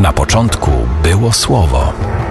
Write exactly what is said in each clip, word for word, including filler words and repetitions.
Na początku było Słowo.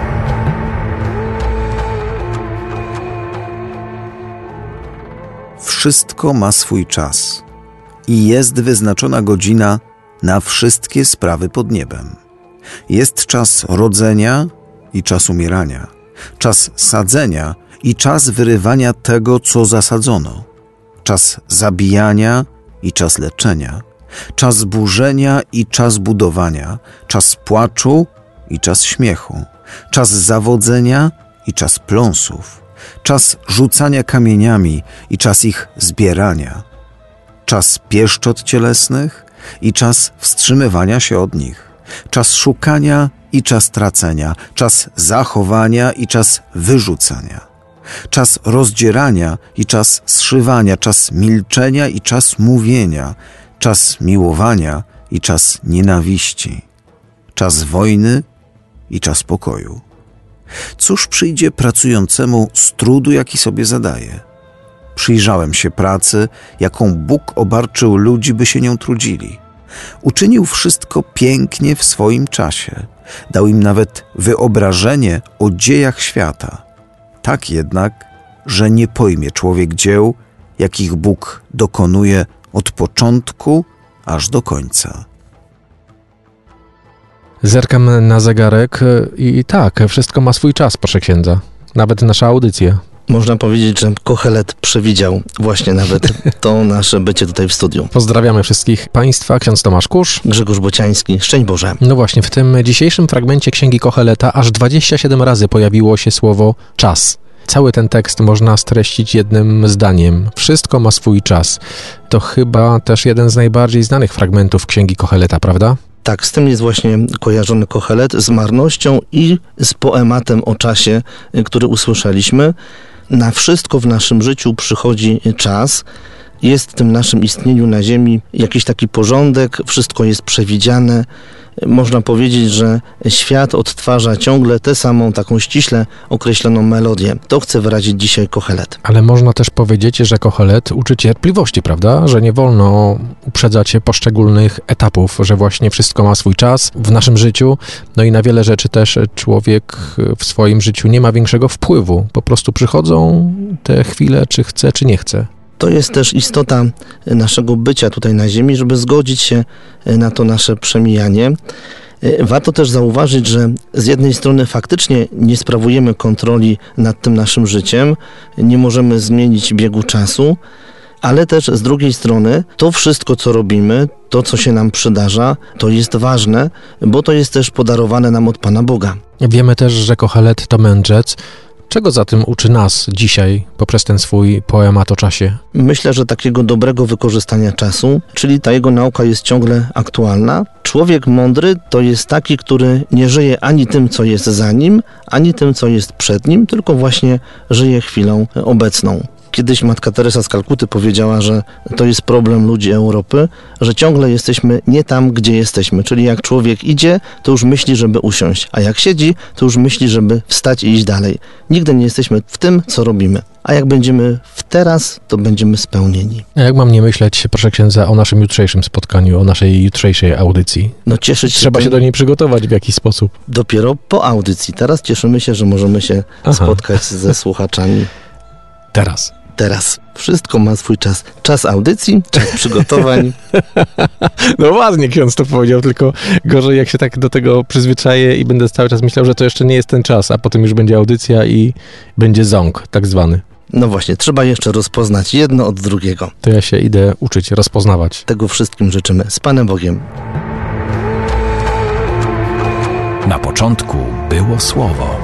Wszystko ma swój czas i jest wyznaczona godzina na wszystkie sprawy pod niebem. Jest czas rodzenia i czas umierania, czas sadzenia i czas wyrywania tego, co zasadzono, czas zabijania i czas leczenia, czas burzenia i czas budowania, czas płaczu i czas śmiechu, czas zawodzenia i czas pląsów, czas rzucania kamieniami i czas ich zbierania, czas pieszczot cielesnych i czas wstrzymywania się od nich, czas szukania i czas tracenia, czas zachowania i czas wyrzucania, czas rozdzierania i czas zszywania, czas milczenia i czas mówienia, czas miłowania i czas nienawiści, czas wojny i czas pokoju. Cóż przyjdzie pracującemu z trudu, jaki sobie zadaje? Przyjrzałem się pracy, jaką Bóg obarczył ludzi, by się nią trudzili. Uczynił wszystko pięknie w swoim czasie. Dał im nawet wyobrażenie o dziejach świata. Tak jednak, że nie pojmie człowiek dzieł, jakich Bóg dokonuje od początku aż do końca. Zerkam na zegarek i tak, wszystko ma swój czas, proszę księdza. Nawet nasza audycja. Można powiedzieć, że Kohelet przewidział właśnie nawet to nasze bycie tutaj w studiu. Pozdrawiamy wszystkich Państwa, ksiądz Tomasz Kusz, Grzegorz Bociański, szczęść Boże. No właśnie, w tym dzisiejszym fragmencie Księgi Koheleta aż dwadzieścia siedem razy pojawiło się słowo czas. Cały ten tekst można streścić jednym zdaniem. Wszystko ma swój czas. To chyba też jeden z najbardziej znanych fragmentów Księgi Koheleta, prawda? Tak, z tym jest właśnie kojarzony Kohelet, z marnością i z poematem o czasie, który usłyszeliśmy. Na wszystko w naszym życiu przychodzi czas. Jest w tym naszym istnieniu na ziemi jakiś taki porządek, wszystko jest przewidziane. Można powiedzieć, że świat odtwarza ciągle tę samą, taką ściśle określoną melodię. To chce wyrazić dzisiaj Kohelet. Ale można też powiedzieć, że Kohelet uczy cierpliwości, prawda? Że nie wolno uprzedzać poszczególnych etapów, że właśnie wszystko ma swój czas w naszym życiu. No i na wiele rzeczy też człowiek w swoim życiu nie ma większego wpływu. Po prostu przychodzą te chwile, czy chce, czy nie chce. To jest też istota naszego bycia tutaj na ziemi, żeby zgodzić się na to nasze przemijanie. Warto też zauważyć, że z jednej strony faktycznie nie sprawujemy kontroli nad tym naszym życiem, nie możemy zmienić biegu czasu, ale też z drugiej strony to wszystko, co robimy, to, co się nam przydarza, to jest ważne, bo to jest też podarowane nam od Pana Boga. Wiemy też, że Kohelet to mędrzec. Czego zatem uczy nas dzisiaj poprzez ten swój poemat o czasie? Myślę, że takiego dobrego wykorzystania czasu, czyli ta jego nauka jest ciągle aktualna. Człowiek mądry to jest taki, który nie żyje ani tym, co jest za nim, ani tym, co jest przed nim, tylko właśnie żyje chwilą obecną. Kiedyś matka Teresa z Kalkuty powiedziała, że to jest problem ludzi Europy, że ciągle jesteśmy nie tam, gdzie jesteśmy. Czyli jak człowiek idzie, to już myśli, żeby usiąść, a jak siedzi, to już myśli, żeby wstać i iść dalej. Nigdy nie jesteśmy w tym, co robimy. A jak będziemy w teraz, to będziemy spełnieni. A jak mam nie myśleć, proszę księdza, o naszym jutrzejszym spotkaniu, o naszej jutrzejszej audycji? No cieszyć się. Trzeba tym się do niej przygotować w jakiś sposób. Dopiero po audycji. Teraz cieszymy się, że możemy się Aha. spotkać ze słuchaczami. Teraz. Teraz. Wszystko ma swój czas. Czas audycji, czas przygotowań. No ładnie ksiądz to powiedział, tylko gorzej jak się tak do tego przyzwyczaję i będę cały czas myślał, że to jeszcze nie jest ten czas, a potem już będzie audycja i będzie ząg tak zwany. No właśnie, trzeba jeszcze rozpoznać jedno od drugiego. To ja się idę uczyć, rozpoznawać. Tego wszystkim życzymy. Z Panem Bogiem. Na początku było Słowo.